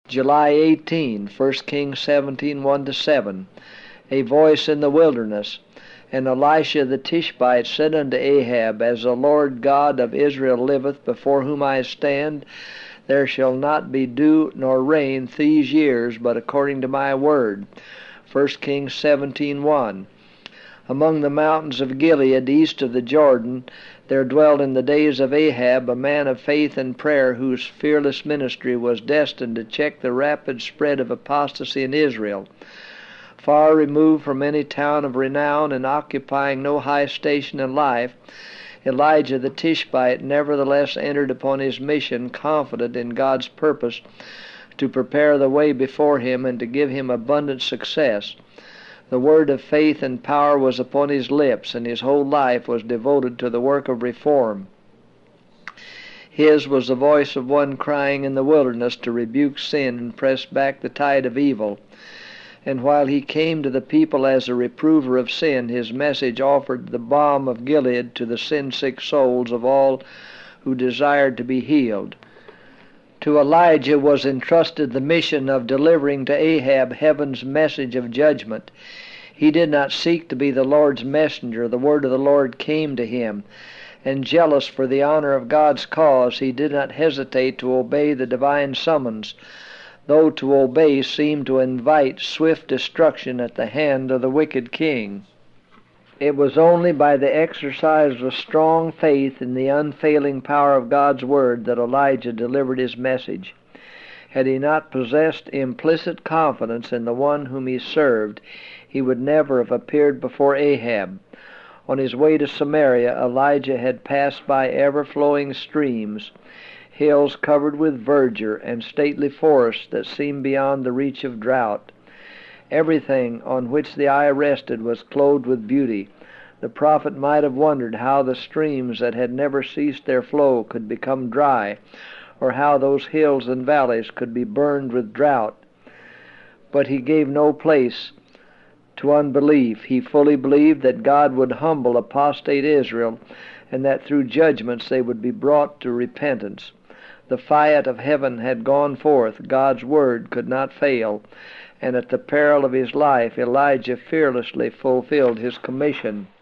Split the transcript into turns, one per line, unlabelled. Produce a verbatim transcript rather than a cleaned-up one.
July eighteenth, First Kings seventeen, one to seven. A voice in the wilderness. And Elisha the Tishbite said unto Ahab, As the Lord God of Israel liveth, before whom I stand, there shall not be dew nor rain these years, but according to my word. First Kings seventeen, one. Among the mountains of Gilead, east of the Jordan, there dwelt in the days of Ahab a man of faith and prayer, whose fearless ministry was destined to check the rapid spread of apostasy in Israel. Far removed from any town of renown and occupying no high station in life, Elijah the Tishbite nevertheless entered upon his mission, confident in God's purpose to prepare the way before him and to give him abundant success. The word of faith and power was upon his lips, and his whole life was devoted to the work of reform. His was the voice of one crying in the wilderness to rebuke sin and press back the tide of evil. And while he came to the people as a reprover of sin, his message offered the balm of Gilead to the sin-sick souls of all who desired to be healed. To Elijah was entrusted the mission of delivering to Ahab heaven's message of judgment. He did not seek to be the Lord's messenger. The word of the Lord came to him, and jealous for the honor of God's cause, he did not hesitate to obey the divine summons, though to obey seemed to invite swift destruction at the hand of the wicked king. It was only by the exercise of strong faith in the unfailing power of God's word that Elijah delivered his message. Had he not possessed implicit confidence in the one whom he served, he would never have appeared before Ahab. On his way to Samaria, Elijah had passed by ever-flowing streams, hills covered with verdure, and stately forests that seemed beyond the reach of drought. Everything on which the eye rested was clothed with beauty. The prophet might have wondered how the streams that had never ceased their flow could become dry, or how those hills and valleys could be burned with drought. But he gave no place to unbelief. He fully believed that God would humble apostate Israel, and that through judgments they would be brought to repentance. The fiat of heaven had gone forth. God's word could not fail, and at the peril of his life Elijah fearlessly fulfilled his commission.